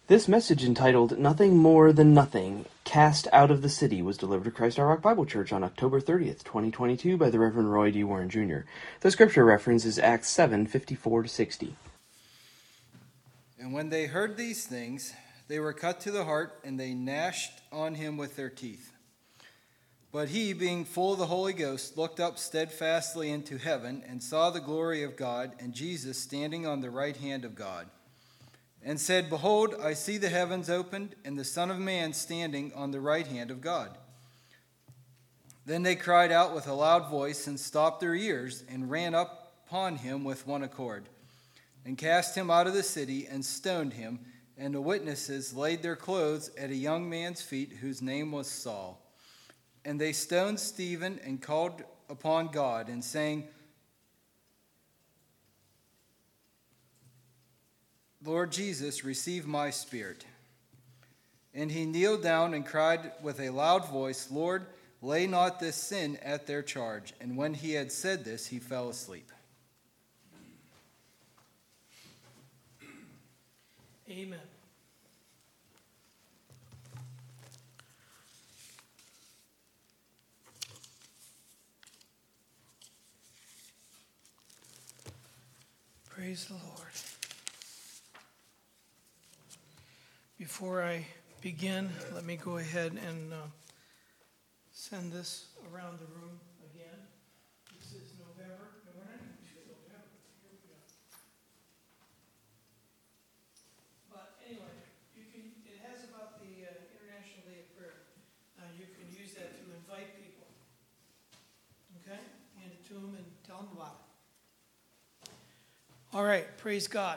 This message, entitled Nothing More Than Nothing, Cast Out of the City, was delivered to Christ Our Rock Bible Church on October 30th, 2022 by the Reverend Roy D. Warren Jr. The scripture reference is Acts 7, 54-60. And when they heard these things, they were cut to the heart, and they gnashed on him with their teeth. But he, being full of the Holy Ghost, looked up steadfastly into heaven, and saw the glory of God, and Jesus standing on the right hand of God, and said, Behold, I see the heavens opened, and the Son of Man standing on the right hand of God. Then they cried out with a loud voice, and stopped their ears, and ran up upon him with one accord, and cast him out of the city, and stoned him. And the witnesses laid their clothes at a young man's feet, whose name was Saul. And they stoned Stephen, and called upon God, and saying, Lord Jesus, receive my spirit. And he kneeled down and cried with a loud voice, Lord, lay not this sin at their charge. And when he had said this, he fell asleep. Amen. Praise the Lord. Before I begin, let me go ahead and send this around the room again. This is November. No, we're not even to November. Here we go. But anyway, it has about the International Day of Prayer. You can use that to invite people. Okay? Hand it to them and tell them about it. All right, praise God.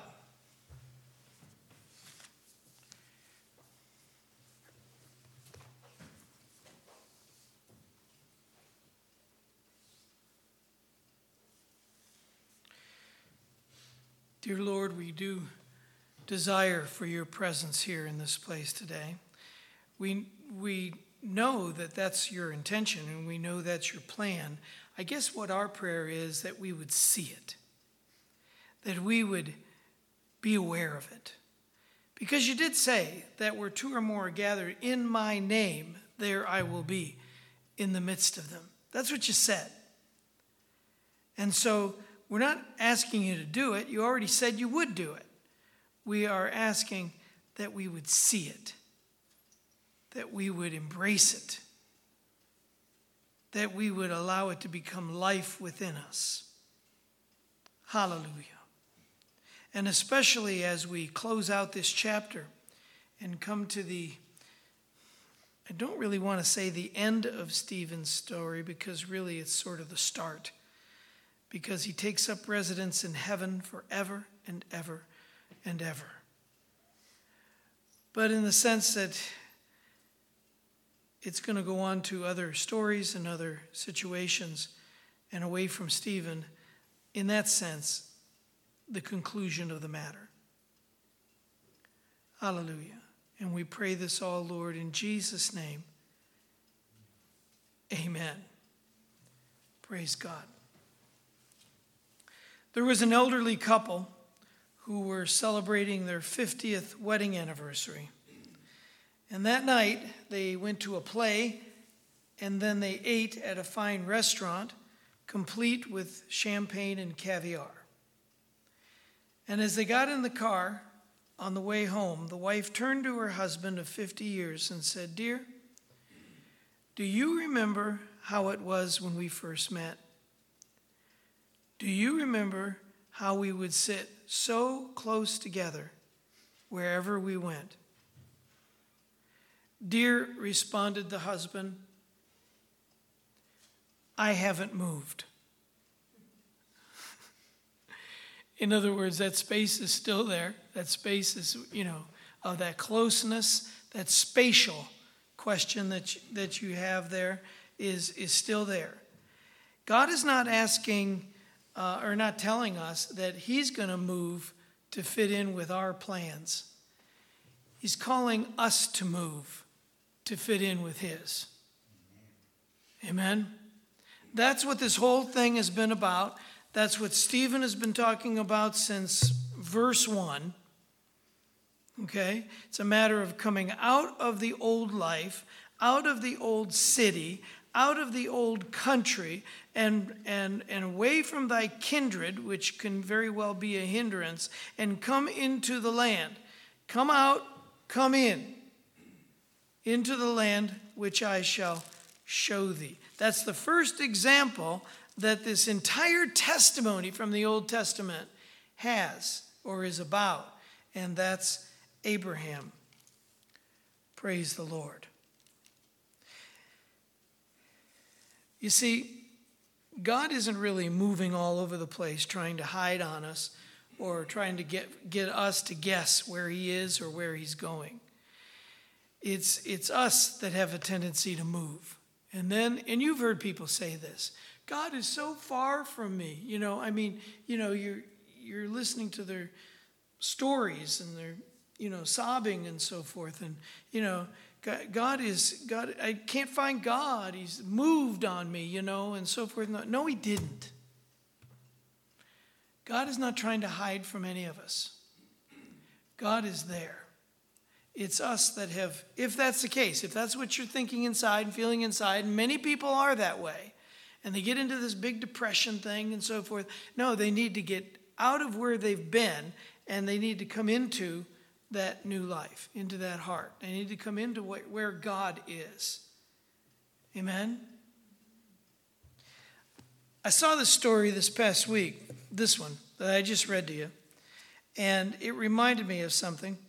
Dear Lord, we do desire for your presence here in this place today. We know that that's your intention, and we know that's your plan. I guess what our prayer is that we would see it, that we would be aware of it. Because you did say that where two or more are gathered in my name, there I will be in the midst of them. That's what you said. And so we're not asking you to do it. You already said you would do it. We are asking that we would see it, that we would embrace it, that we would allow it to become life within us. Hallelujah. And especially as we close out this chapter and come to I don't really want to say the end of Stephen's story, because really it's sort of the start. Because he takes up residence in heaven forever and ever and ever. But in the sense that it's going to go on to other stories and other situations and away from Stephen, in that sense, the conclusion of the matter. Hallelujah. And we pray this all, Lord, in Jesus' name. Amen. Praise God. There was an elderly couple who were celebrating their 50th wedding anniversary. And that night, they went to a play, and then they ate at a fine restaurant, complete with champagne and caviar. And as they got in the car on the way home, the wife turned to her husband of 50 years and said, Dear, do you remember how it was when we first met? Do you remember how we would sit so close together wherever we went? Dear, responded the husband, I haven't moved. In other words, that space is still there. That space is, of that closeness, that spatial question that you have there is still there. God is not asking or not telling us that he's going to move to fit in with our plans. He's calling us to move to fit in with his. Amen? That's what this whole thing has been about. That's what Stephen has been talking about since verse 1. okay? It's a matter of coming out of the old life, out of the old city, out of the old country, and away from thy kindred, which can very well be a hindrance, and come into the land. Come out, come in, into the land which I shall show thee. That's the first example that this entire testimony from the Old Testament has or is about, and that's Abraham. Praise the Lord. You see, God isn't really moving all over the place trying to hide on us or trying to get us to guess where he is or where he's going. It's us that have a tendency to move. And you've heard people say this, God is so far from me. You're listening to their stories and they're, sobbing and so forth. And, God, I can't find God. He's moved on me, and so forth. No, he didn't. God is not trying to hide from any of us. God is there. It's us that have, if that's the case, if that's what you're thinking inside and feeling inside, and many people are that way, and they get into this big depression thing and so forth. No, they need to get out of where they've been, and they need to come into that new life, into that heart. They need to come into where God is. Amen? I saw this story this past week, this one, that I just read to you, and it reminded me of something.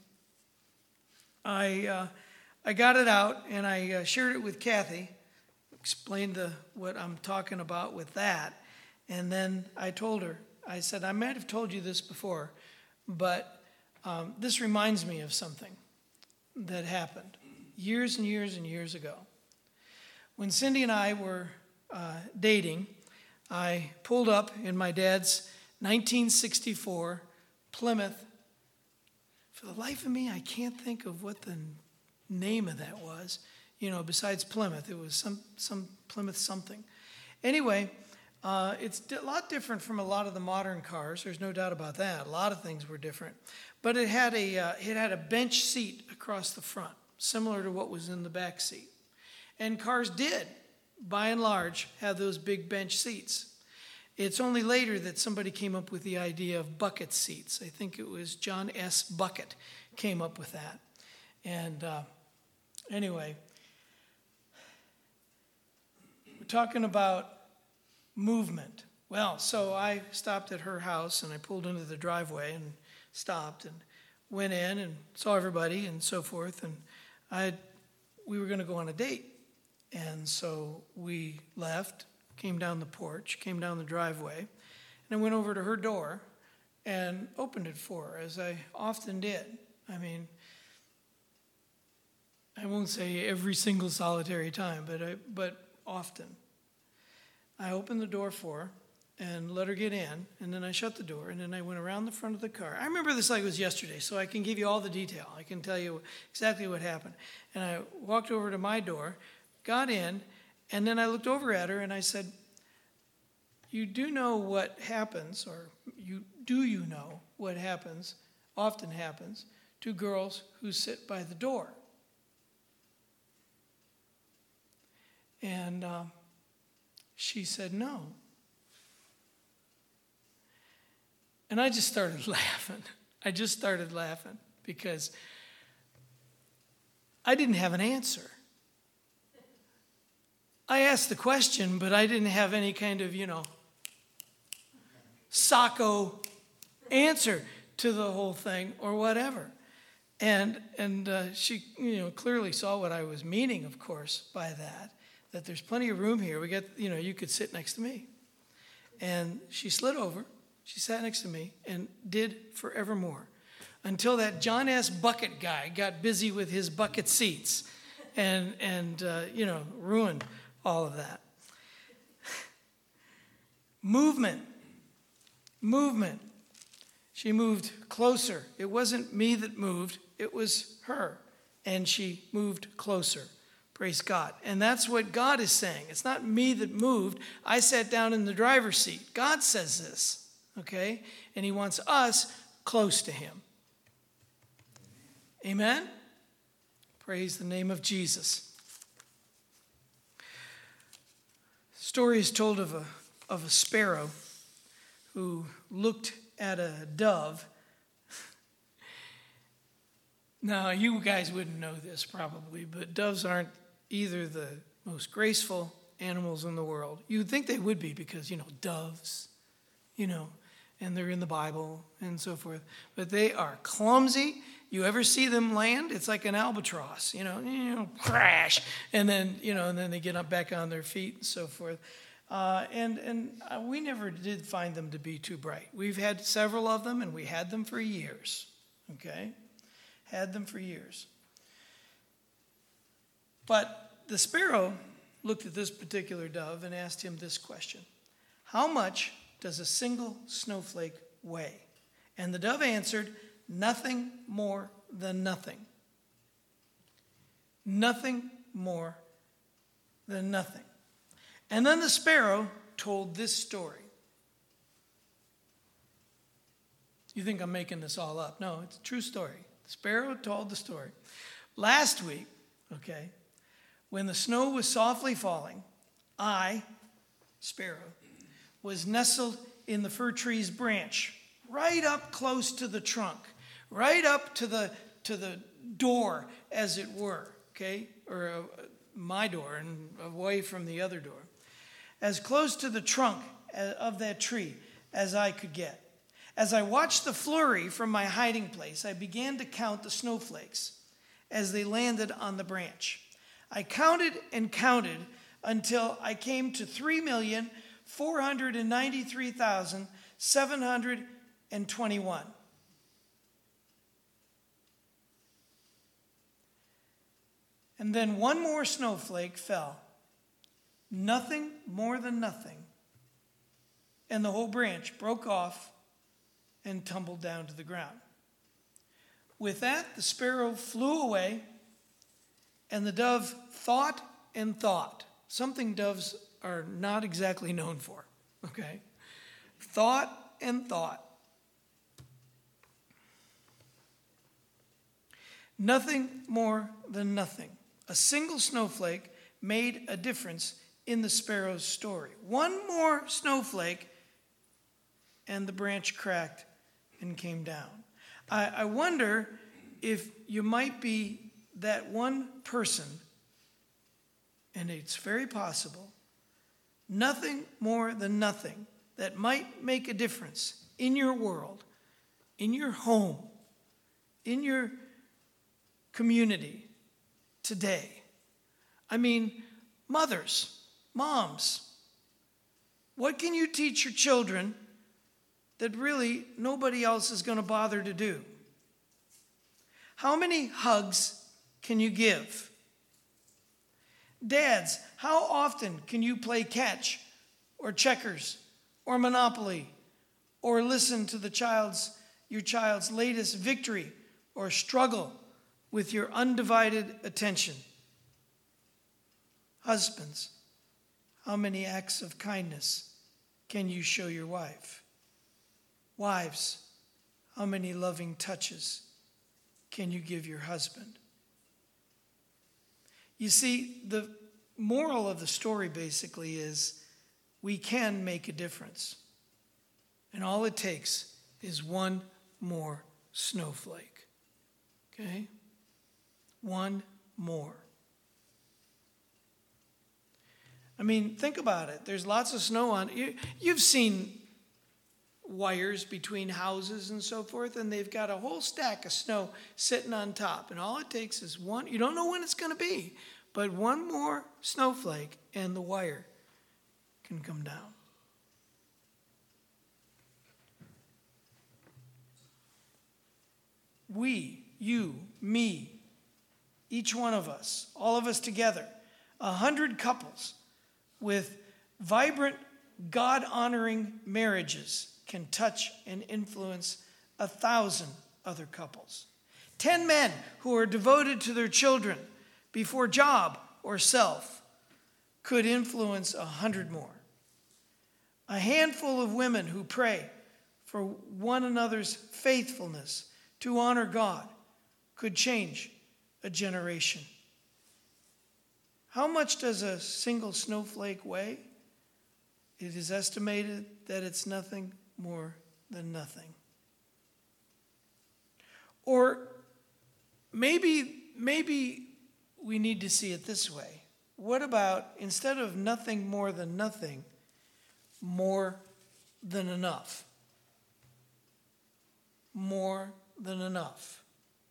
I got it out, and I shared it with Kathy, explained what I'm talking about with that, and then I told her, I said, I might have told you this before, but this reminds me of something that happened years and years and years ago. When Cindy and I were dating, I pulled up in my dad's 1964 Plymouth. For the life of me, I can't think of what the name of that was. Besides Plymouth, it was some Plymouth something. Anyway, it's a lot different from a lot of the modern cars. There's no doubt about that. A lot of things were different. But it had a bench seat across the front, similar to what was in the back seat. And cars did, by and large, have those big bench seats. It's only later that somebody came up with the idea of bucket seats. I think it was John S. Bucket came up with that. And anyway, we're talking about movement. Well, so I stopped at her house and I pulled into the driveway and stopped and went in and saw everybody and so forth. And we were going to go on a date. And so we left, came down the porch, came down the driveway, and I went over to her door and opened it for her, as I often did. I mean, I won't say every single solitary time, but often. I opened the door for her and let her get in, and then I shut the door, and then I went around the front of the car. I remember this like it was yesterday, so I can give you all the detail. I can tell you exactly what happened. And I walked over to my door, got in, and then I looked over at her and I said, you do know what happens, or do you know what happens, often happens, to girls who sit by the door? And she said, no. And I just started laughing. I just started laughing because I didn't have an answer. I asked the question, but I didn't have any kind of, socko answer to the whole thing or whatever. And she, clearly saw what I was meaning, of course, by that there's plenty of room here. We got, you could sit next to me. And she slid over, she sat next to me, and did forevermore until that John S. Bucket guy got busy with his bucket seats and ruined all of that. Movement. She moved closer. It wasn't me that moved, it was her. And she moved closer. Praise God. And that's what God is saying. It's not me that moved. I sat down in the driver's seat. God says this, okay? And he wants us close to him. Amen? Praise the name of Jesus. Story is told of a sparrow who looked at a dove. Now, you guys wouldn't know this probably, but doves aren't either the most graceful animals in the world. You'd think they would be because, doves, and they're in the Bible and so forth. But they are clumsy. You ever see them land? It's like an albatross, crash. And then, and then they get up back on their feet and so forth. And we never did find them to be too bright. We've had several of them, and we had them for years, okay? Had them for years. But the sparrow looked at this particular dove and asked him this question: how much does a single snowflake weigh? And the dove answered, nothing more than nothing. Nothing more than nothing. And then the sparrow told this story. You think I'm making this all up? No, it's a true story. The sparrow told the story. Last week, okay, when the snow was softly falling, I, sparrow, was nestled in the fir tree's branch, right up close to the trunk, right up to the door, as it were, okay, or my door and away from the other door, as close to the trunk of that tree as I could get. As I watched the flurry from my hiding place, I began to count the snowflakes as they landed on the branch. I counted and counted until I came to 3,493,721. And then one more snowflake fell. Nothing more than nothing. And the whole branch broke off and tumbled down to the ground. With that, the sparrow flew away, and the dove thought and thought. Something doves are not exactly known for, okay? Thought and thought. Nothing more than nothing. A single snowflake made a difference in the sparrow's story. One more snowflake, and the branch cracked and came down. I wonder if you might be that one person, and it's very possible, nothing more than nothing, that might make a difference in your world, in your home, in your community today. I mean, mothers, moms, what can you teach your children that really nobody else is going to bother to do? How many hugs can you give? Dads, how often can you play catch or checkers or Monopoly or listen to your child's latest victory or struggle with your undivided attention? Husbands, how many acts of kindness can you show your wife? Wives, how many loving touches can you give your husband? You see, the moral of the story basically is we can make a difference. And all it takes is one more snowflake. Okay? One more. I mean, think about it. There's lots of snow on. You've seen wires between houses and so forth, and they've got a whole stack of snow sitting on top. And all it takes is one. You don't know when it's going to be, but one more snowflake and the wire can come down. We, you, me, each one of us, all of us together, 100 couples with vibrant, God-honoring marriages can touch and influence 1,000 other couples. 10 men who are devoted to their children before job or self could influence 100 more. A handful of women who pray for one another's faithfulness to honor God could change a generation. How much does a single snowflake weigh? It is estimated that it's nothing more than nothing. Or maybe we need to see it this way. What about, instead of nothing more than nothing, more than enough? More than enough.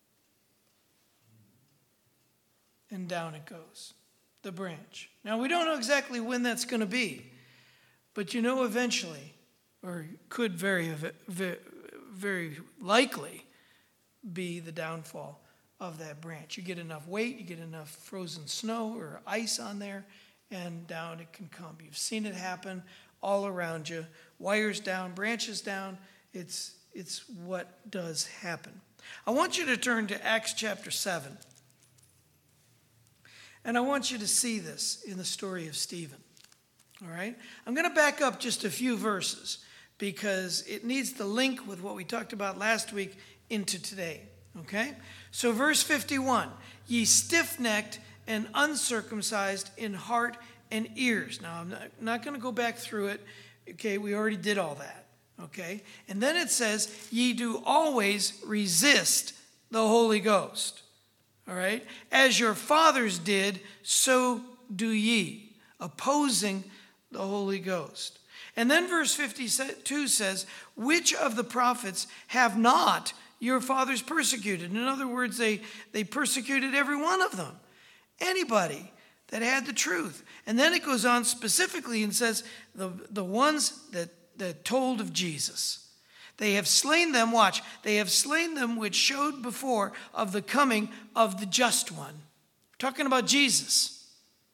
And down it goes, the branch. Now, we don't know exactly when that's going to be, but you know eventually, or could very, very likely be the downfall of that branch. You get enough weight, you get enough frozen snow or ice on there, and down it can come. You've seen it happen all around you. Wires down, branches down. It's what does happen. I want you to turn to Acts chapter 7. And I want you to see this in the story of Stephen. All right? I'm going to back up just a few verses because it needs to link with what we talked about last week into today. Okay? So verse 51, ye stiff-necked and uncircumcised in heart and ears. Now, I'm not going to go back through it. Okay, we already did all that. Okay? And then it says, ye do always resist the Holy Ghost. All right? As your fathers did, so do ye, opposing the Holy Ghost. And then verse 52 says, which of the prophets have not your fathers persecuted? In other words, they persecuted every one of them. Anybody that had the truth. And then it goes on specifically and says, the ones that told of Jesus. They have slain them, watch, they have slain them which showed before of the coming of the just one. We're talking about Jesus.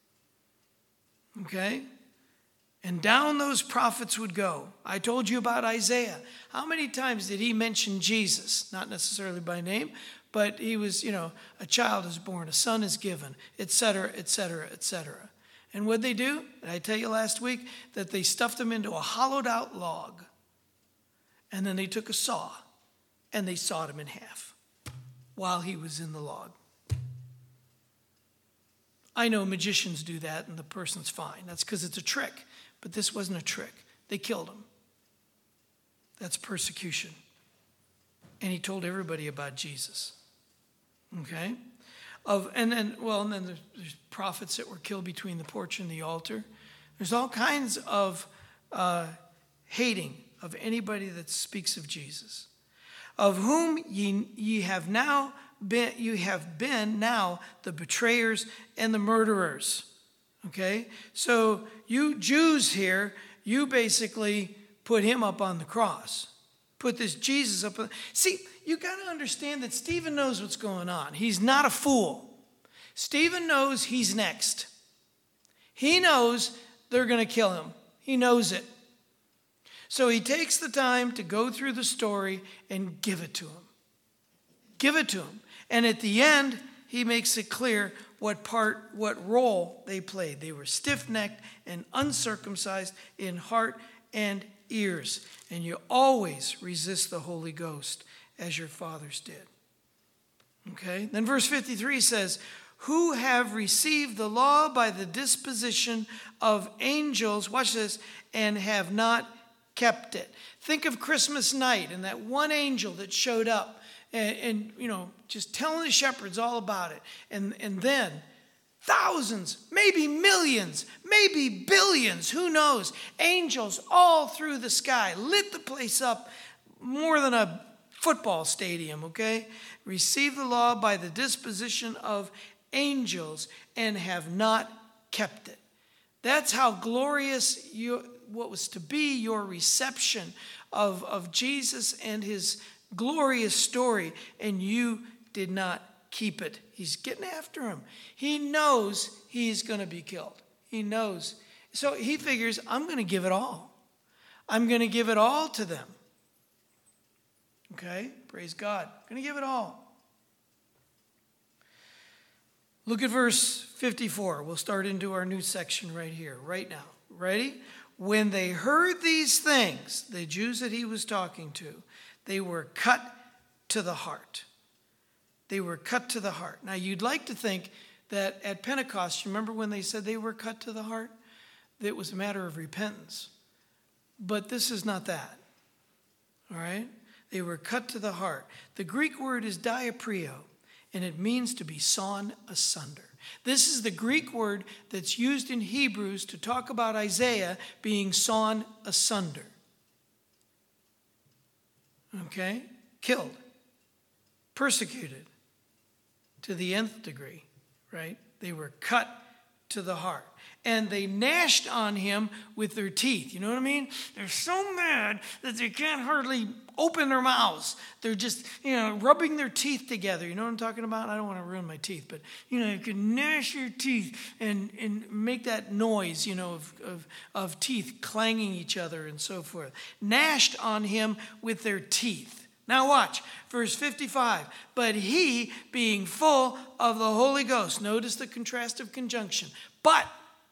Okay? And down those prophets would go. I told you about Isaiah. How many times did he mention Jesus? Not necessarily by name, but he was, a child is born, a son is given, etc., etc., etc. And what'd they do? Did I tell you last week that they stuffed him into a hollowed out log? And then they took a saw and they sawed him in half while he was in the log. I know magicians do that and the person's fine. That's because it's a trick. But this wasn't a trick. They killed him. That's persecution. And he told everybody about Jesus. Okay? And then there's prophets that were killed between the porch and the altar. There's all kinds of hating of anybody that speaks of Jesus. Of whom ye have been now the betrayers and the murderers. Okay? So you Jews here, you basically put him up on the cross. Put this Jesus up on... See, you got to understand that Stephen knows what's going on. He's not a fool. Stephen knows he's next. He knows they're going to kill him. He knows it. So he takes the time to go through the story and give it to him. Give it to him. And at the end, he makes it clear what role they played. They were stiff-necked and uncircumcised in heart and ears. And you always resist the Holy Ghost as your fathers did. Okay? Then verse 53 says, who have received the law by the disposition of angels, watch this, and have not kept it. Think of Christmas night and that one angel that showed up and just telling the shepherds all about it. And then thousands, maybe millions, maybe billions, who knows, angels all through the sky, lit the place up more than a football stadium, okay? Receive the law by the disposition of angels and have not kept it. That's how glorious what was to be your reception of Jesus and his glorious story, and you did not keep it. He's getting after him. He knows he's going to be killed. He knows. So he figures, I'm going to give it all. I'm going to give it all to them. Okay? Praise God. I'm going to give it all. Look at verse 54. We'll start into our new section right here, right now. Ready? When they heard these things, the Jews that he was talking to, they were cut to the heart. They were cut to the heart. Now, you'd like to think that at Pentecost, you remember when they said they were cut to the heart? That it was a matter of repentance. But this is not that. All right? They were cut to the heart. The Greek word is diaprio, and it means to be sawn asunder. This is the Greek word that's used in Hebrews to talk about Isaiah being sawn asunder. Okay? Killed. Persecuted to the nth degree, right? They were cut to the heart. And they gnashed on him with their teeth. You know what I mean? They're so mad that they can't hardly open their mouths. They're just, rubbing their teeth together. You know what I'm talking about? I don't want to ruin my teeth, but, you can gnash your teeth and make that noise, of teeth clanging each other and so forth. Gnashed on him with their teeth. Now watch, verse 55. But he, being full of the Holy Ghost, notice the contrastive conjunction. But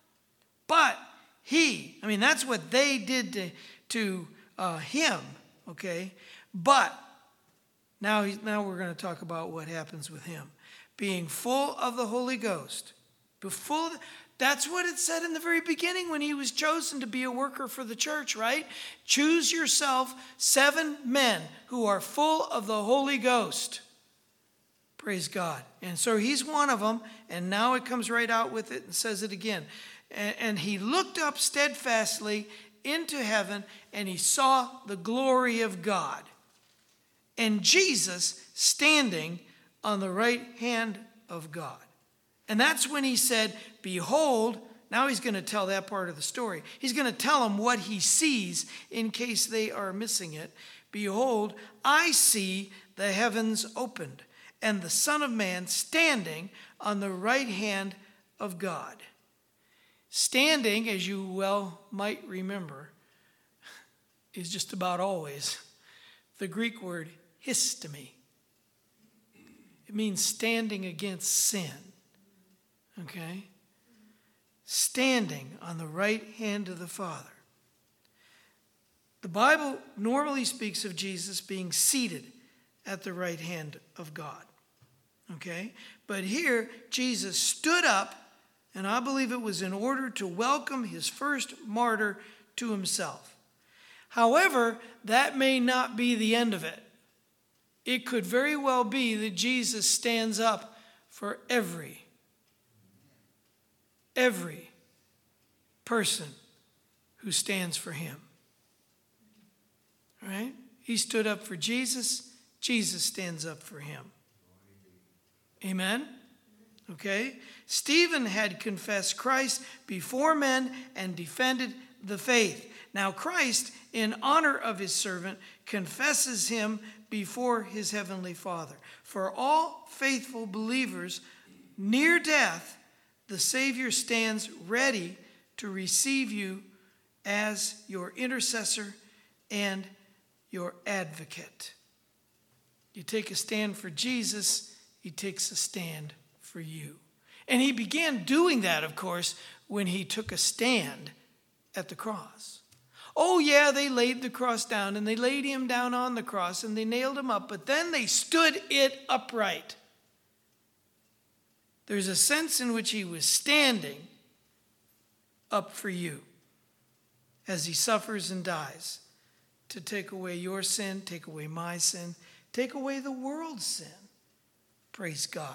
he, that's what they did to him, okay? But now we're going to talk about what happens with him. Being full of the Holy Ghost. That's what it said in the very beginning when he was chosen to be a worker for the church, right? Choose yourself 7 men who are full of the Holy Ghost. Praise God. And so he's one of them, and now it comes right out with it and says it again. And he looked up steadfastly into heaven, and he saw the glory of God, and Jesus standing on the right hand of God. And that's when he said, behold, now he's going to tell that part of the story. He's going to tell them what he sees in case they are missing it. Behold, I see the heavens opened, and the Son of Man standing on the right hand of God. Standing, as you well might remember, is just about always the Greek word histemi. It means standing against sin. Okay? Standing on the right hand of the Father. The Bible normally speaks of Jesus being seated at the right hand of God. Okay? But here, Jesus stood up, and I believe it was in order to welcome his first martyr to himself. However, that may not be the end of it. It could very well be that Jesus stands up for every person who stands for him. All right? He stood up for Jesus. Jesus stands up for him. Amen? Okay? Stephen had confessed Christ before men and defended the faith. Now Christ, in honor of his servant, confesses him before his heavenly Father. For all faithful believers near death, the Savior stands ready to receive you as your intercessor and your advocate. You take a stand for Jesus, he takes a stand for you. And he began doing that, of course, when he took a stand at the cross. Oh yeah, they laid the cross down, and they laid him down on the cross, and they nailed him up, but then they stood it upright. There's a sense in which he was standing up for you as he suffers and dies to take away your sin, take away my sin, take away the world's sin. Praise God.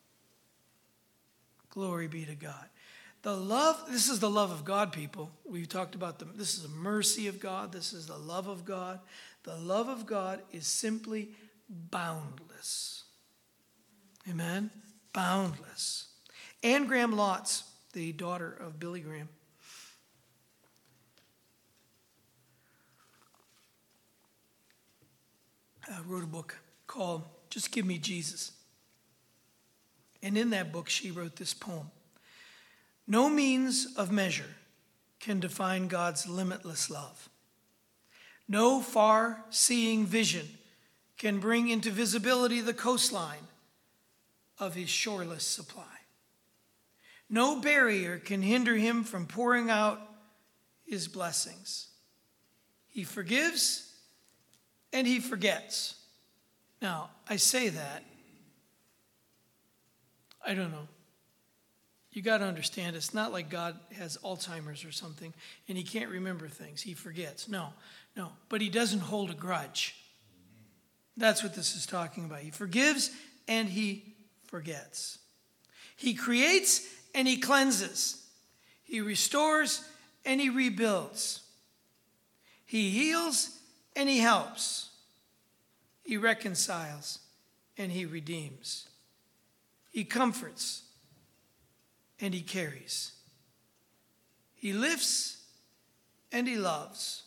Glory be to God. This is the love of God, people. We've talked about this is the mercy of God. This is the love of God. The love of God is simply boundless. Amen? Boundless. Anne Graham Lotz, the daughter of Billy Graham, wrote a book called Just Give Me Jesus. And in that book, she wrote this poem. No means of measure can define God's limitless love. No far-seeing vision can bring into visibility the coastline of his shoreless supply. No barrier can hinder him from pouring out his blessings. He forgives and he forgets. Now, I say that I don't know. You got to understand, it's not like God has Alzheimer's or something and he can't remember things. He forgets. No. But he doesn't hold a grudge. That's what this is talking about. He forgives and he forgets. He creates and he cleanses. He restores and he rebuilds. He heals and he helps. He reconciles and he redeems. He comforts and he carries. He lifts and he loves.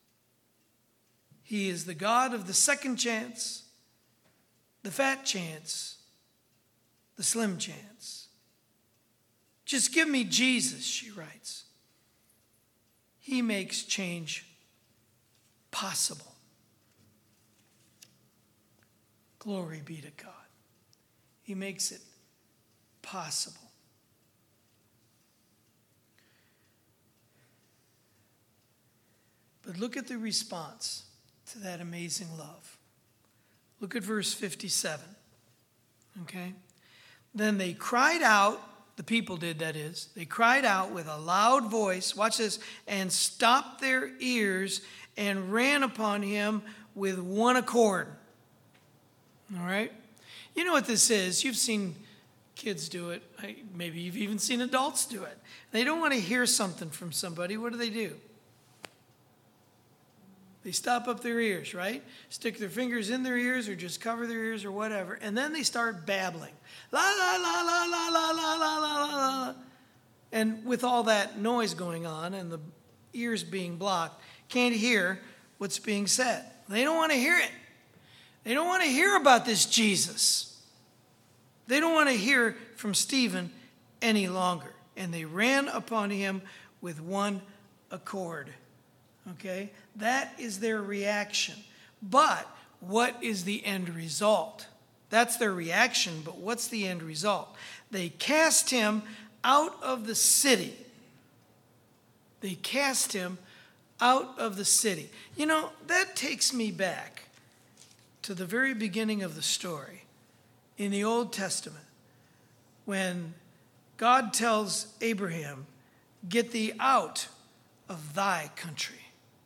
He is the God of the second chance, the fat chance, the slim chance. Just give me Jesus, she writes. He makes change possible. Glory be to God. He makes it possible. But look at the response to that amazing love. Look at verse 57. Okay? Then they cried out, the people did, that is, they cried out with a loud voice, watch this, and stopped their ears and ran upon him with one accord. All right? You know what this is? You've seen kids do it. Maybe you've even seen adults do it. They don't want to hear something from somebody. What do? They stop up their ears, right? Stick their fingers in their ears or just cover their ears or whatever. And then they start babbling. La, la, la, la, la, la, la, la, la, la. And with all that noise going on and the ears being blocked, can't hear what's being said. They don't want to hear it. They don't want to hear about this Jesus. They don't want to hear from Stephen any longer. And they ran upon him with one accord. Okay? That is their reaction. But what is the end result? That's their reaction, but what's the end result? They cast him out of the city. They cast him out of the city. You know, that takes me back to the very beginning of the story in the Old Testament when God tells Abraham, "Get thee out of thy country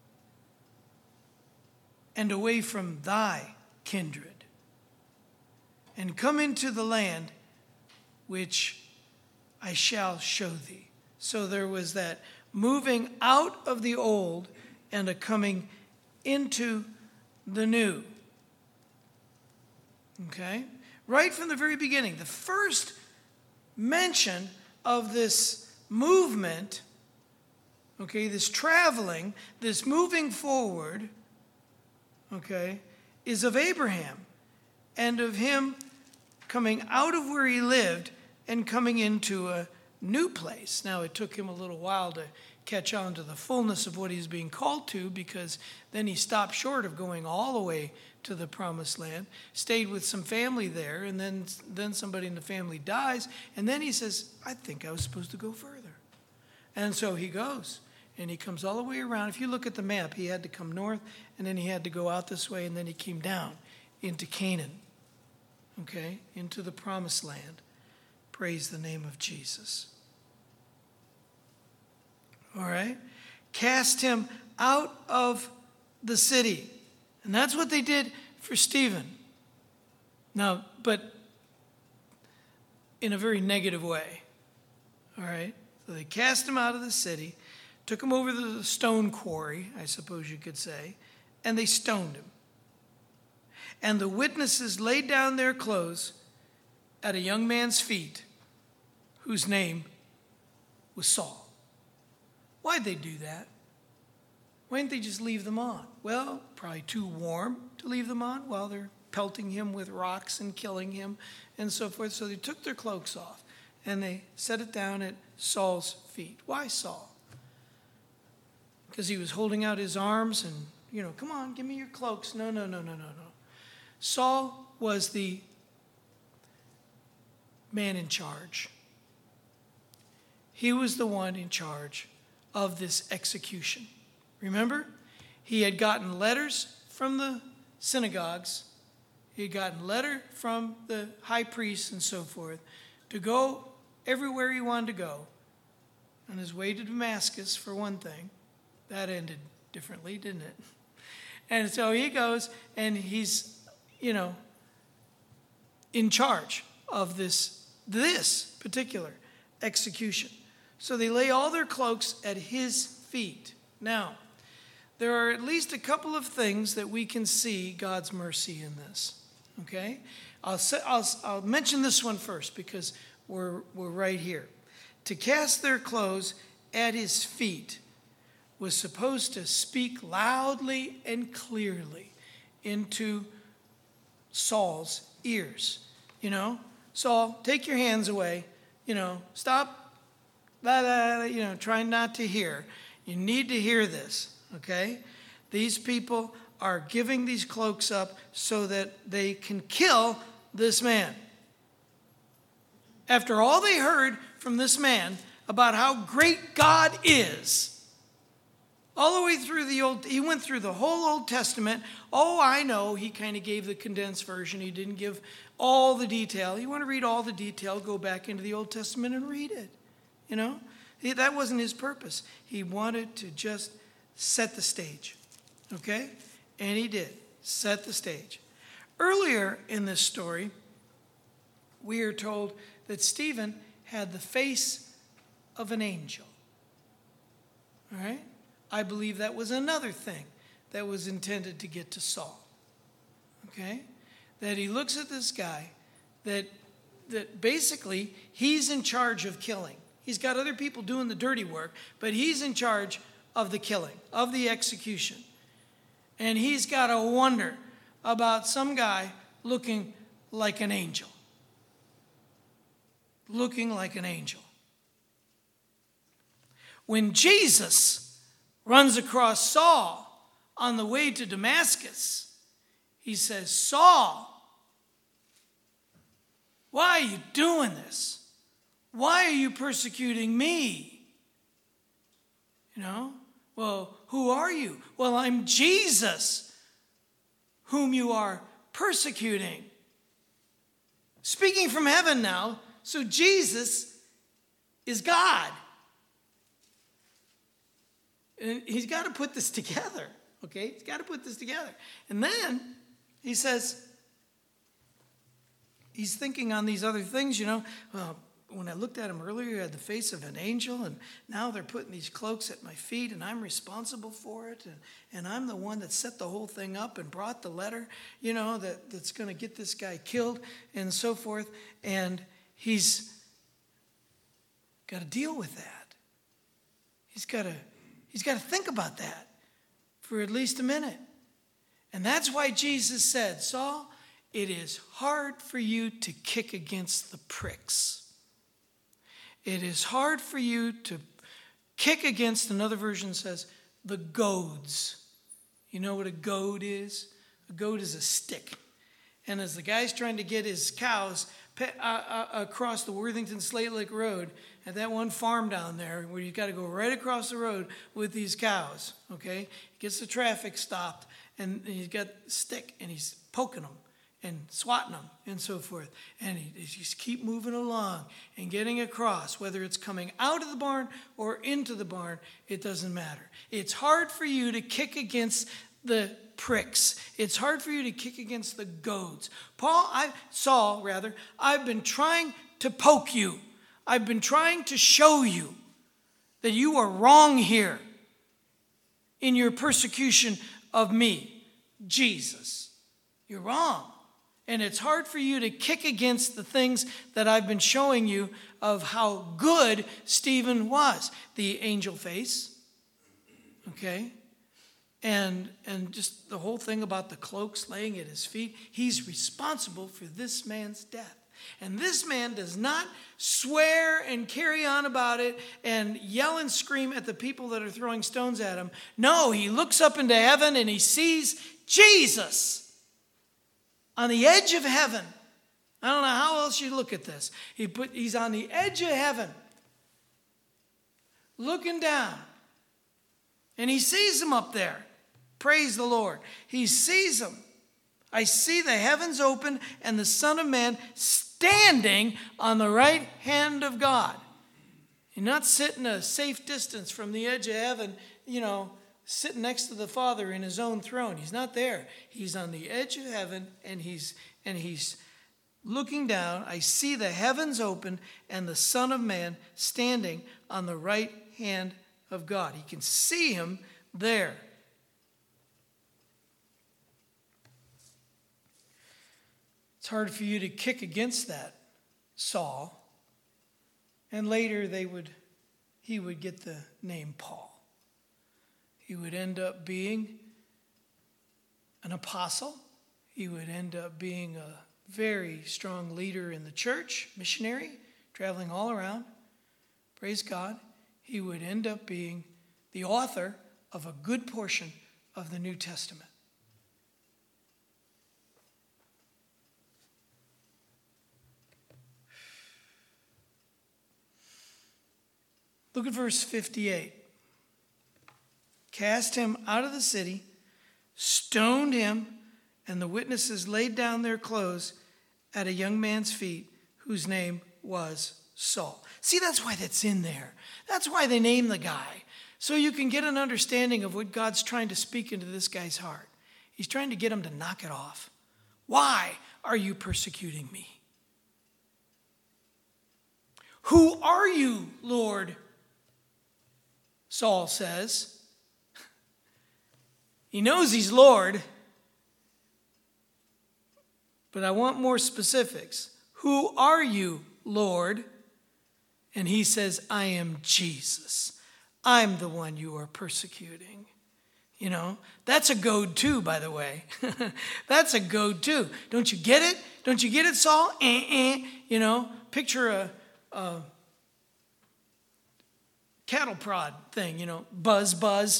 and away from thy kindred, and come into the land which I shall show thee." So there was that moving out of the old and a coming into the new. Okay? Right from the very beginning, the first mention of this movement, okay, this traveling, this moving forward, okay, is of Abraham and of him coming out of where he lived and coming into a new place. Now, it took him a little while to catch on to the fullness of what he's being called to, because then he stopped short of going all the way to the promised land, stayed with some family there, and then somebody in the family dies, and then he says, I think I was supposed to go further. And so he goes. And he comes all the way around. If you look at the map, he had to come north, and then he had to go out this way, and then he came down into Canaan, okay, into the promised land. Praise the name of Jesus. All right? Cast him out of the city. And that's what they did for Stephen. Now, but in a very negative way. All right? So they cast him out of the city, took him over to the stone quarry, I suppose you could say, and they stoned him. And the witnesses laid down their clothes at a young man's feet whose name was Saul. Why'd they do that? Why didn't they just leave them on? Well, probably too warm to leave them on while they're pelting him with rocks and killing him and so forth. So they took their cloaks off and they set it down at Saul's feet. Why Saul? Because he was holding out his arms and, come on, give me your cloaks. No. Saul was the man in charge. He was the one in charge of this execution. Remember? He had gotten letters from the synagogues. He had gotten a letter from the high priests and so forth to go everywhere he wanted to go. On his way to Damascus, for one thing. That ended differently, didn't it? And so he goes, and he's, in charge of this particular execution. So they lay all their cloaks at his feet. Now, there are at least a couple of things that we can see God's mercy in this. Okay? I'll mention this one first because we're right here. To cast their clothes at his feet was supposed to speak loudly and clearly into Saul's ears. Saul, take your hands away. Stop, trying not to hear. You need to hear this, okay? These people are giving these cloaks up so that they can kill this man. After all they heard from this man about how great God is, all the way through he went through the whole Old Testament. Oh, I know, he kind of gave the condensed version. He didn't give all the detail. You want to read all the detail, go back into the Old Testament and read it. That wasn't his purpose. He wanted to just set the stage, okay? And he did, set the stage. Earlier in this story, we are told that Stephen had the face of an angel, all right? I believe that was another thing that was intended to get to Saul, okay? That he looks at this guy that basically he's in charge of killing. He's got other people doing the dirty work, but he's in charge of the killing, of the execution. And he's got to wonder about some guy looking like an angel. Looking like an angel. When Jesus runs across Saul on the way to Damascus, he says, Saul, why are you doing this? Why are you persecuting me? Well, who are you? Well, I'm Jesus, whom you are persecuting. Speaking from heaven now, so Jesus is God. And he's got to put this together, okay? He's got to put this together. And then he says, he's thinking on these other things, when I looked at him earlier, he had the face of an angel, and now they're putting these cloaks at my feet, and I'm responsible for it, and I'm the one that set the whole thing up and brought the letter, that's going to get this guy killed, and so forth. And he's got to deal with that. He's got to think about that for at least a minute. And that's why Jesus said, Saul, it is hard for you to kick against the pricks. It is hard for you to kick against, another version says, the goads. You know what a goad is? A goad is a stick. And as the guy's trying to get his cows across the Worthington Slate Lake Road at that one farm down there where you've got to go right across the road with these cows, okay? He gets the traffic stopped, and he's got a stick, and he's poking them and swatting them and so forth. And he just keep moving along and getting across, whether it's coming out of the barn or into the barn, it doesn't matter. It's hard for you to kick against the pricks. It's hard for you to kick against the goads. Saul, I've been trying to poke you. I've been trying to show you that you are wrong here in your persecution of me, Jesus. You're wrong. And it's hard for you to kick against the things that I've been showing you of how good Stephen was. The angel face, okay? And just the whole thing about the cloaks laying at his feet. He's responsible for this man's death. And this man does not swear and carry on about it and yell and scream at the people that are throwing stones at him. No, he looks up into heaven and he sees Jesus on the edge of heaven. I don't know how else you look at this. He's on the edge of heaven, looking down. And he sees him up there. Praise the Lord. He sees him. I see the heavens open and the Son of Man standing on the right hand of God. You're not sitting a safe distance from the edge of heaven, sitting next to the Father in his own throne. He's not there. He's on the edge of heaven, and he's looking down. I see the heavens open and the Son of Man standing on the right hand of God. He can see him there. It's hard for you to kick against that, Saul. And later he would get the name Paul. He would end up being an apostle. He would end up being a very strong leader in the church, missionary, traveling all around. Praise God. He would end up being the author of a good portion of the New Testament. Look at verse 58. Cast him out of the city, stoned him, and the witnesses laid down their clothes at a young man's feet whose name was Saul. See, that's why that's in there. That's why they named the guy. So you can get an understanding of what God's trying to speak into this guy's heart. He's trying to get him to knock it off. Why are you persecuting me? Who are you, Lord? Saul says. He knows he's Lord, but I want more specifics. Who are you, Lord? And he says, I am Jesus. I'm the one you are persecuting. That's a goad too, by the way. That's a goad too. Don't you get it? Don't you get it, Saul? Picture a cattle prod thing, buzz,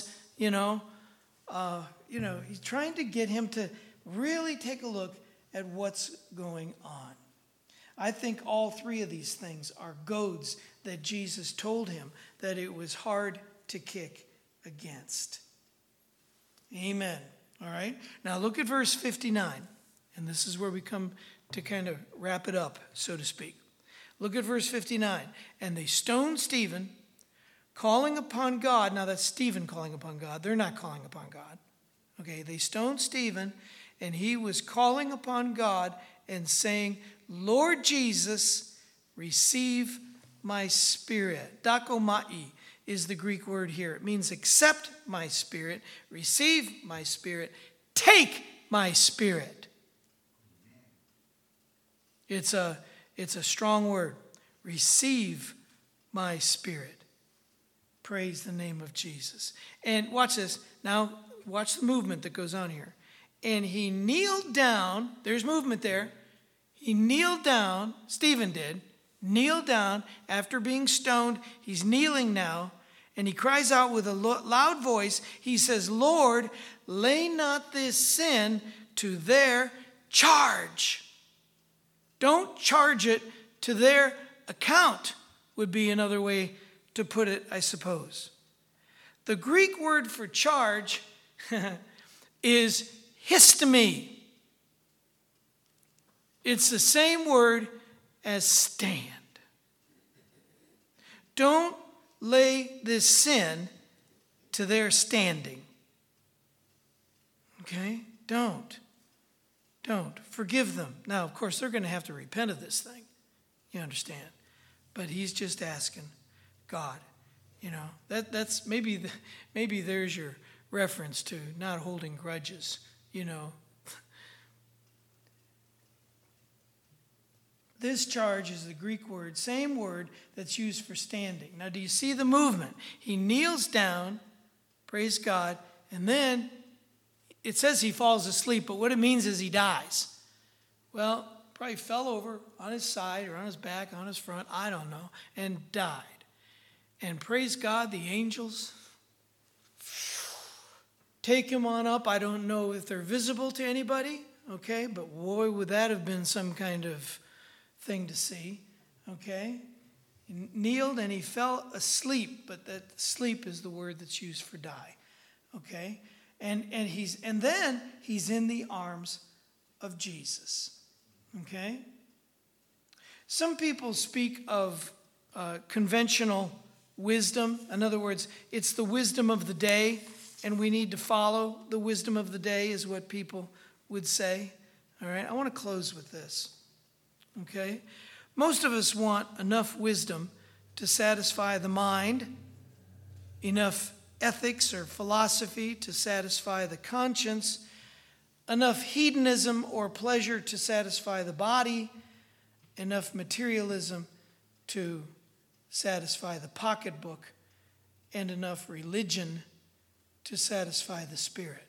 he's trying to get him to really take a look at what's going on. I think all three of these things are goads that Jesus told him that it was hard to kick against. Amen. All right. Now look at verse 59. And this is where we come to kind of wrap it up, so to speak. Look at verse 59. And they stoned Stephen, calling upon God. Now that's Stephen calling upon God. They're not calling upon God. Okay, they stoned Stephen, and he was calling upon God and saying, Lord Jesus, receive my spirit. Dakomai is the Greek word here. It means accept my spirit, receive my spirit, take my spirit. It's a strong word. Receive my spirit. Praise the name of Jesus. And watch this. Now, watch the movement that goes on here. And he kneeled down. There's movement there. He kneeled down. Stephen did. Kneel down after being stoned. He's kneeling now. And he cries out with a loud voice. He says, Lord, lay not this sin to their charge. Don't charge it to their account, would be another way to put it, I suppose. The Greek word for charge is histemi. It's the same word as stand. Don't lay this sin to their standing. Okay? Don't. Forgive them. Now, of course, they're going to have to repent of this thing. You understand? But he's just asking God. That's maybe there's your reference to not holding grudges. This charge is the Greek word, same word that's used for standing. Now, do you see the movement? He kneels down, praise God, and then it says he falls asleep, but what it means is he dies. Well, probably fell over on his side or on his back, on his front, I don't know, and died. And praise God, the angels take him on up. I don't know if they're visible to anybody, okay, but boy, would that have been some kind of thing to see, okay? He kneeled and he fell asleep, but that sleep is the word that's used for die, okay? And then he's in the arms of Jesus, okay? Some people speak of conventional wisdom. In other words, it's the wisdom of the day, and we need to follow the wisdom of the day, is what people would say. All right, I want to close with this. Okay? Most of us want enough wisdom to satisfy the mind, enough ethics or philosophy to satisfy the conscience, enough hedonism or pleasure to satisfy the body, enough materialism to satisfy the pocketbook, and enough religion to satisfy the spirit.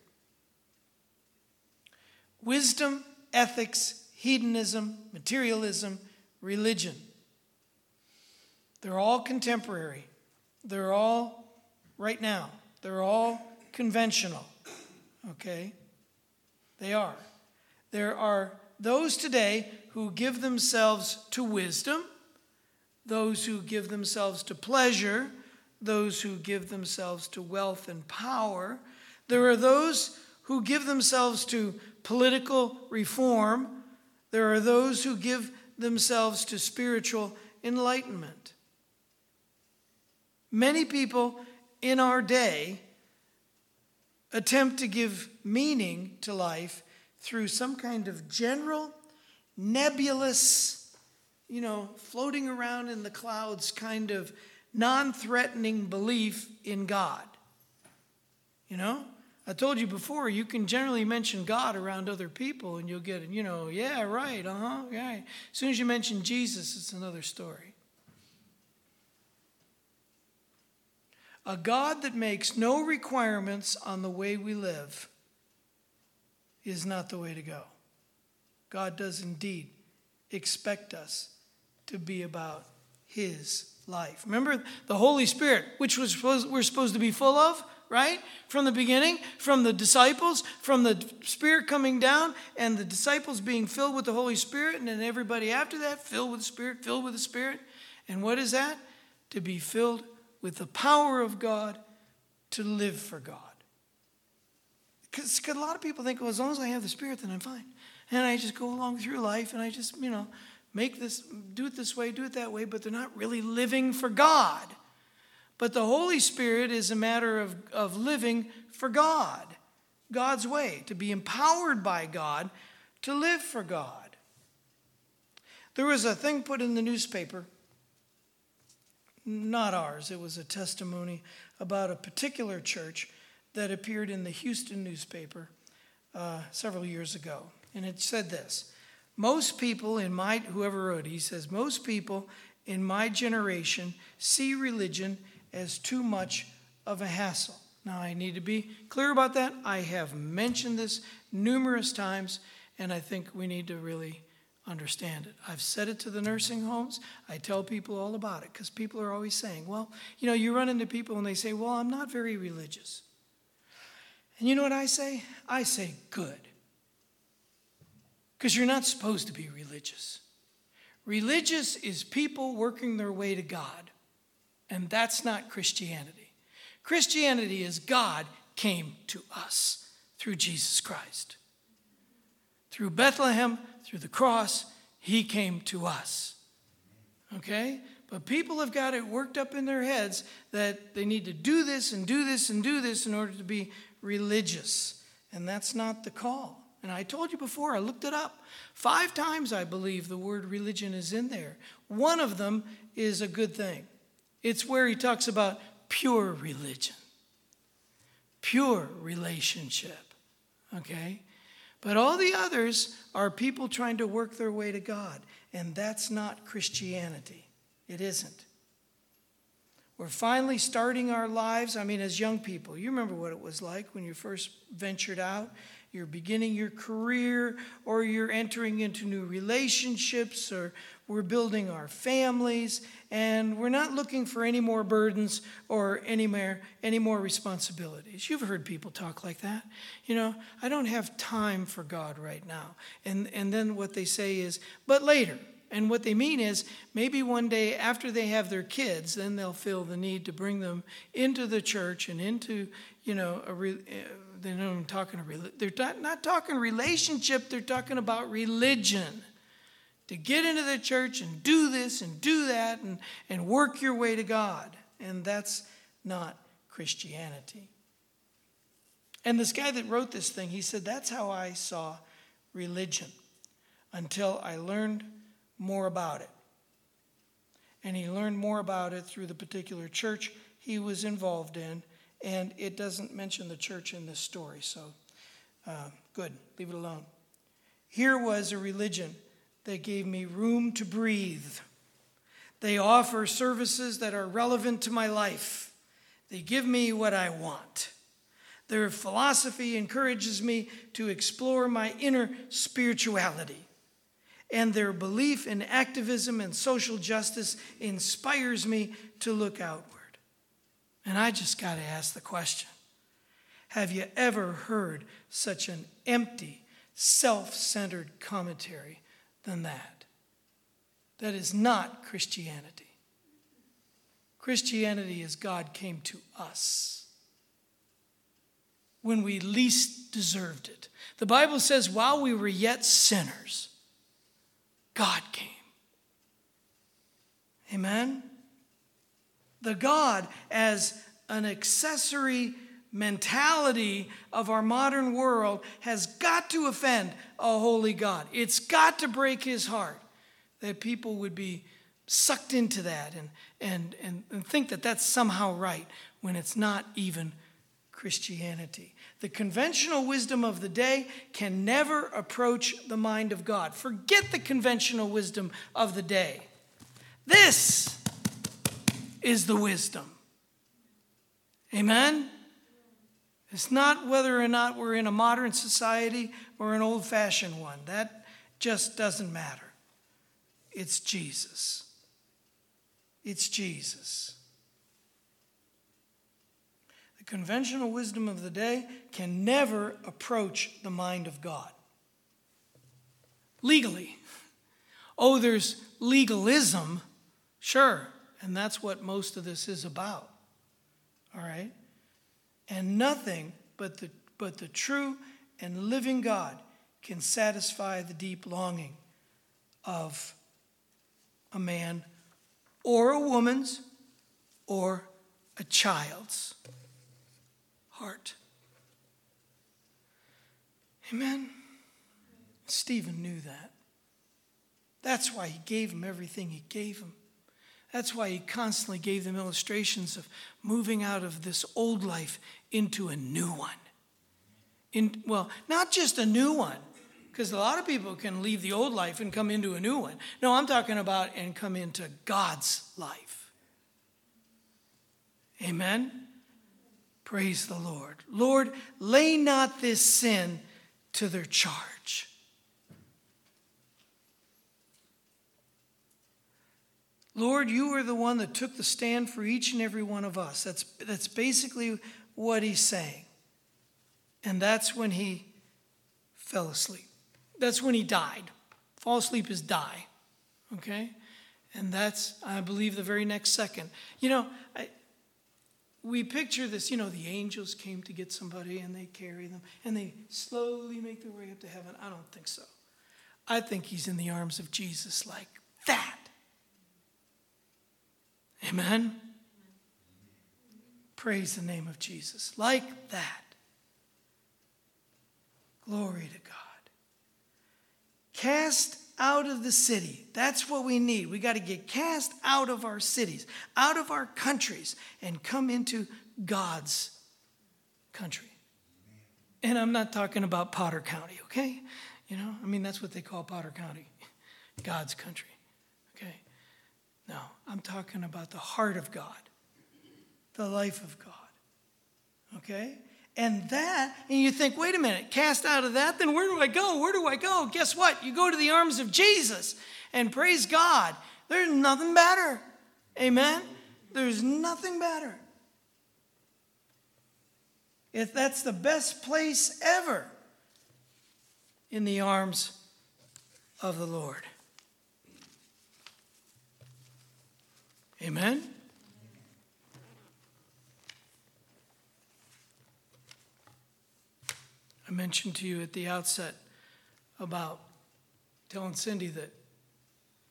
Wisdom, ethics, hedonism, materialism, religion. They're all contemporary. They're all right now. They're all conventional. Okay? They are. There are those today who give themselves to wisdom, those who give themselves to pleasure, those who give themselves to wealth and power. There are those who give themselves to political reform. There are those who give themselves to spiritual enlightenment. Many people in our day attempt to give meaning to life through some kind of general, nebulous, floating around in the clouds kind of non-threatening belief in God. I told you before, you can generally mention God around other people and you'll get, yeah, right, yeah. As soon as you mention Jesus, it's another story. A God that makes no requirements on the way we live is not the way to go. God does indeed expect us to be about His life. Remember the Holy Spirit, which we're supposed to be full of, right? From the beginning, from the disciples, from the Spirit coming down, and the disciples being filled with the Holy Spirit, and then everybody after that, filled with the Spirit, filled with the Spirit. And what is that? To be filled with the power of God to live for God. Because a lot of people think, well, as long as I have the Spirit, then I'm fine. And I just go along through life, and I just, make this, do it this way, do it that way, but they're not really living for God. But the Holy Spirit is a matter of living for God, God's way, to be empowered by God to live for God. There was a thing put in the newspaper, not ours, it was a testimony about a particular church that appeared in the Houston newspaper several years ago. And it said this: most people whoever wrote it, he says, most people in my generation see religion as too much of a hassle. Now, I need to be clear about that. I have mentioned this numerous times, and I think we need to really understand it. I've said it to the nursing homes. I tell people all about it, because people are always saying, well, you run into people and they say, well, I'm not very religious. And you know what I say? I say, good. Because you're not supposed to be religious. Religious is people working their way to God. And that's not Christianity. Christianity is God came to us through Jesus Christ. Through Bethlehem, through the cross, He came to us. Okay? But people have got it worked up in their heads that they need to do this and do this and do this in order to be religious. And that's not the call. And I told you before, I looked it up. 5 times, I believe, the word religion is in there. One of them is a good thing. It's where he talks about pure religion, pure relationship, okay? But all the others are people trying to work their way to God, and that's not Christianity. It isn't. We're finally starting our lives, as young people. You remember what it was like when you first ventured out. You're beginning your career, or you're entering into new relationships, or we're building our families, and we're not looking for any more burdens or any more responsibilities. You've heard people talk like that. I don't have time for God right now. And then what they say is, but later. And what they mean is, maybe one day after they have their kids, then they'll feel the need to bring them into the church and into, they're not talking relationship, they're talking about religion. to get into the church and do this and do that and work your way to God. And that's not Christianity. And this guy that wrote this thing, he said, that's how I saw religion until I learned more about it. And he learned more about it through the particular church he was involved in. And it doesn't mention the church in this story, so good, leave it alone. Here was a religion that gave me room to breathe. They offer services that are relevant to my life. They give me what I want. Their philosophy encourages me to explore my inner spirituality. And their belief in activism and social justice inspires me to look outward. And I just got to ask the question, have you ever heard such an empty, self-centered commentary than that? That is not Christianity. Christianity is God came to us when we least deserved it. The Bible says, while we were yet sinners, God came. Amen? The God as an accessory mentality of our modern world has got to offend a holy God. It's got to break his heart that people would be sucked into that and think that that's somehow right when it's not even Christianity. The conventional wisdom of the day can never approach the mind of God. Forget the conventional wisdom of the day. This is the wisdom. Amen? It's not whether or not we're in a modern society or an old-fashioned one. That just doesn't matter. It's Jesus. It's Jesus. The conventional wisdom of the day can never approach the mind of God. Legally. Oh, there's legalism. Sure. And that's what most of this is about. All right? And nothing but the true and living God can satisfy the deep longing of a man or a woman's or a child's heart. Amen? Stephen knew that. That's why he gave him everything he gave him. That's why he constantly gave them illustrations of moving out of this old life into a new one. Well, not just a new one, because a lot of people can leave the old life and come into a new one. No, I'm talking about and come into God's life. Amen? Praise the Lord. Lord, lay not this sin to their charge. Lord, you are the one that took the stand for each and every one of us. That's basically what he's saying. And that's when he fell asleep. That's when he died. Fall asleep is die. Okay? And that's, I believe, the very next second. We picture this, the angels came to get somebody and they carry them and they slowly make their way up to heaven. I don't think so. I think he's in the arms of Jesus like that. Amen? Praise the name of Jesus. Like that. Glory to God. Cast out of the city. That's what we need. We got to get cast out of our cities, out of our countries, and come into God's country. And I'm not talking about Potter County, okay? That's what they call Potter County. God's country. Okay? No, I'm talking about the heart of God, the life of God. Okay? And you think, wait a minute, cast out of that, then where do I go? Where do I go? Guess what? You go to the arms of Jesus and praise God. There's nothing better. Amen? There's nothing better. If that's the best place ever, in the arms of the Lord. Amen? I mentioned to you at the outset about telling Cindy that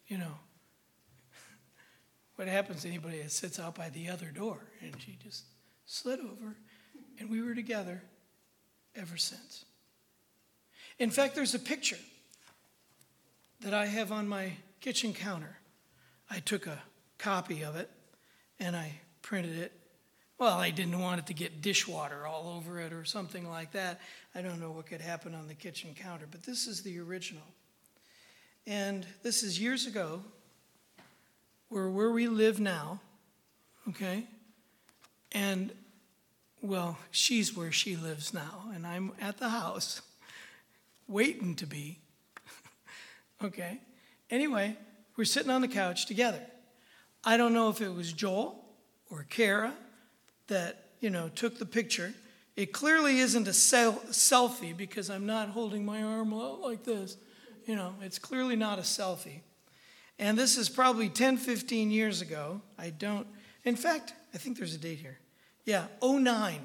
what happens to anybody that sits out by the other door? And she just slid over, and we were together ever since. In fact, there's a picture that I have on my kitchen counter. I took a copy of it, and I printed it. Well, I didn't want it to get dishwater all over it or something like that. I don't know what could happen on the kitchen counter, but this is the original. And this is years ago, where we live now, okay? And, well, she's where she lives now, and I'm at the house, waiting to be, okay? Anyway, we're sitting on the couch together. I don't know if it was Joel or Kara that, took the picture. It clearly isn't a selfie because I'm not holding my arm out like this. It's clearly not a selfie. And this is probably 10, 15 years ago. In fact, I think there's a date here. Yeah, 2009.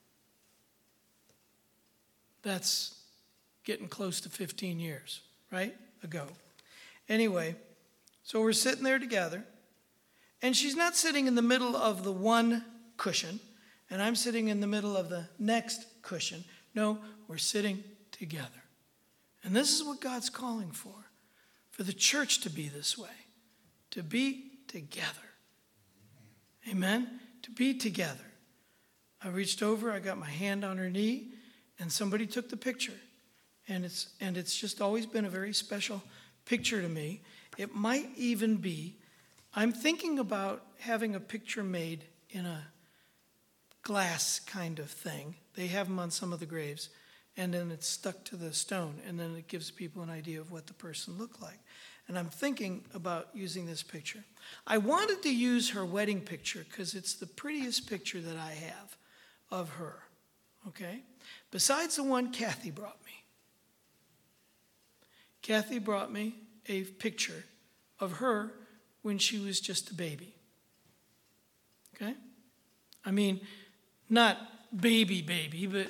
That's getting close to 15 years, right? Ago. Anyway, so we're sitting there together. And she's not sitting in the middle of the one cushion, and I'm sitting in the middle of the next cushion. No, we're sitting together. And this is what God's calling for the church to be this way, to be together. Amen? To be together. I reached over, I got my hand on her knee, and somebody took the picture. And it's just always been a very special picture to me. It might even be, I'm thinking about having a picture made in a glass kind of thing. They have them on some of the graves, and then it's stuck to the stone, and then it gives people an idea of what the person looked like. And I'm thinking about using this picture. I wanted to use her wedding picture because it's the prettiest picture that I have of her, okay? Besides the one Kathy brought me. Kathy brought me a picture of her when she was just a baby, okay? I mean, not baby, but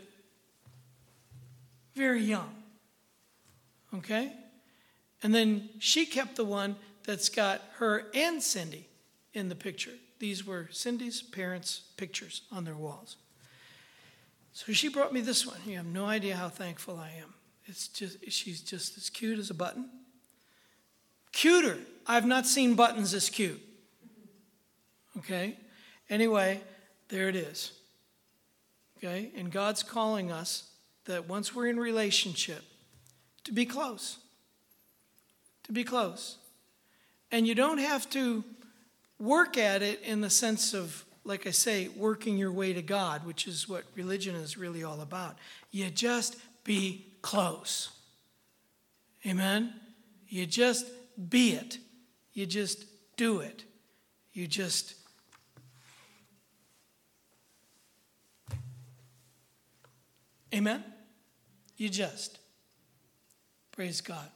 very young, okay? And then she kept the one that's got her and Cindy in the picture. These were Cindy's parents' pictures on their walls. So she brought me this one. You have no idea how thankful I am. She's just as cute as a button. Cuter. I've not seen buttons this cute. Okay? Anyway, there it is. Okay? And God's calling us that once we're in relationship, to be close. To be close. And you don't have to work at it in the sense of, like I say, working your way to God, which is what religion is really all about. You just be close. Amen? You just be it. You just do it. You just... Amen? You just. Praise God.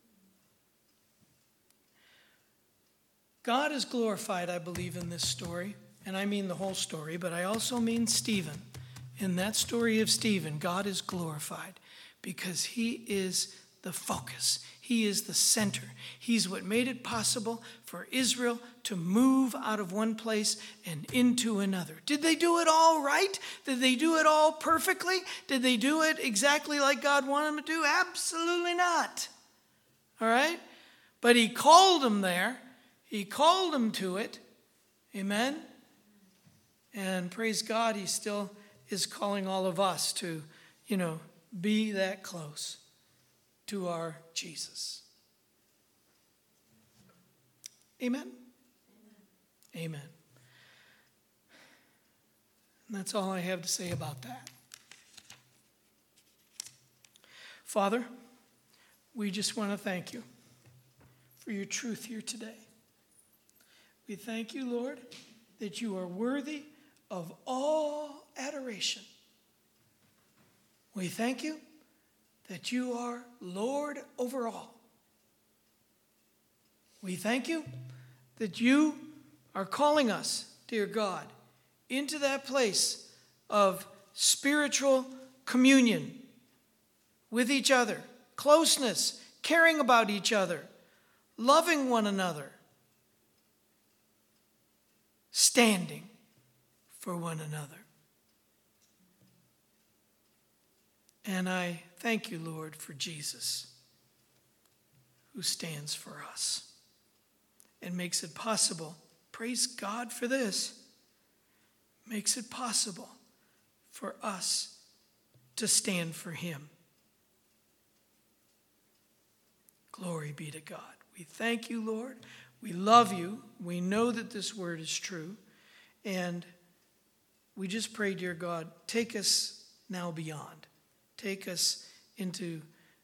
God is glorified, I believe, in this story. And I mean the whole story, but I also mean Stephen. In that story of Stephen, God is glorified because he is the focus. He is the center. He's what made it possible for Israel to move out of one place and into another. Did they do it all right? Did they do it all perfectly? Did they do it exactly like God wanted them to do? Absolutely not. All right? But he called them there. He called them to it. Amen? And praise God, he still is calling all of us to, be that close to our Jesus. Amen? Amen. And that's all I have to say about that. Father, we just want to thank you for your truth here today. We thank you, Lord, that you are worthy of all adoration. We thank you that you are Lord over all. We thank you that you are calling us, dear God, into that place of spiritual communion with each other, closeness, caring about each other, loving one another, standing for one another. And I thank you, Lord, for Jesus, who stands for us and makes it possible. Praise God for this. Makes it possible for us to stand for him. Glory be to God. We thank you, Lord. We love you. We know that this word is true. And we just pray, dear God, take us now beyond. Take us into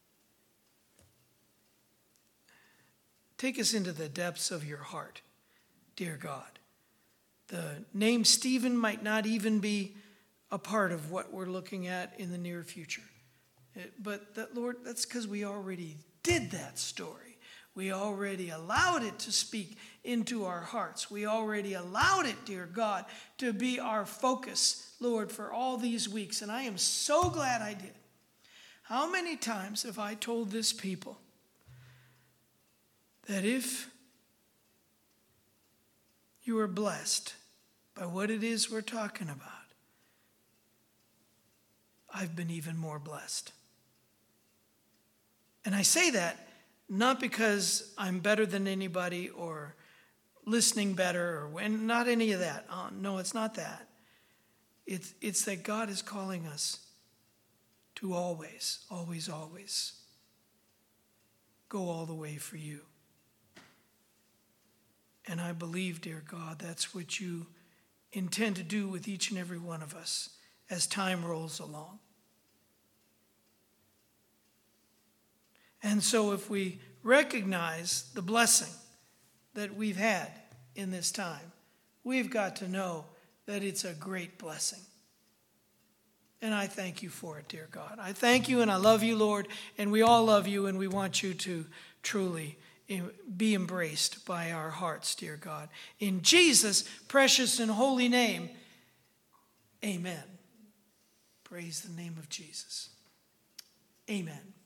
the depths of your heart, dear God. The name Stephen might not even be a part of what we're looking at in the near future. But that, Lord, that's because we already did that story. We already allowed it to speak into our hearts. We already allowed it, dear God, to be our focus, Lord, for all these weeks. And I am so glad I did. How many times have I told this people that if you are blessed by what it is we're talking about, I've been even more blessed. And I say that not because I'm better than anybody or listening better or when, not any of that. No, it's not that. It's that God is calling us to always go all the way for you. And I believe, dear God, that's what you intend to do with each and every one of us as time rolls along. And so if we recognize the blessing that we've had in this time, we've got to know that it's a great blessing. And I thank you for it, dear God. I thank you and I love you, Lord, and we all love you, and we want you to truly be embraced by our hearts, dear God. In Jesus' precious and holy name, amen. Praise the name of Jesus. Amen.